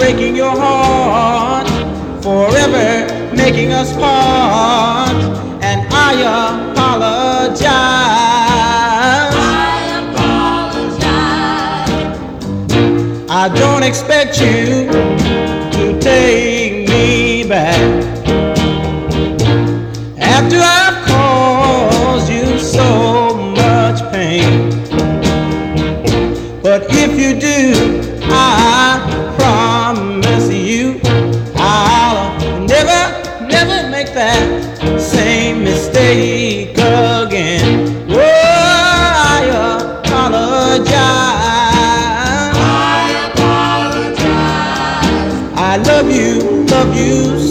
breaking your heart, forever making us part, and I apologize. I don't expect you to take me back after I've caused you so much pain. But if you do, I promise you I'll never make that same mistake again. Oh, I apologize. I love you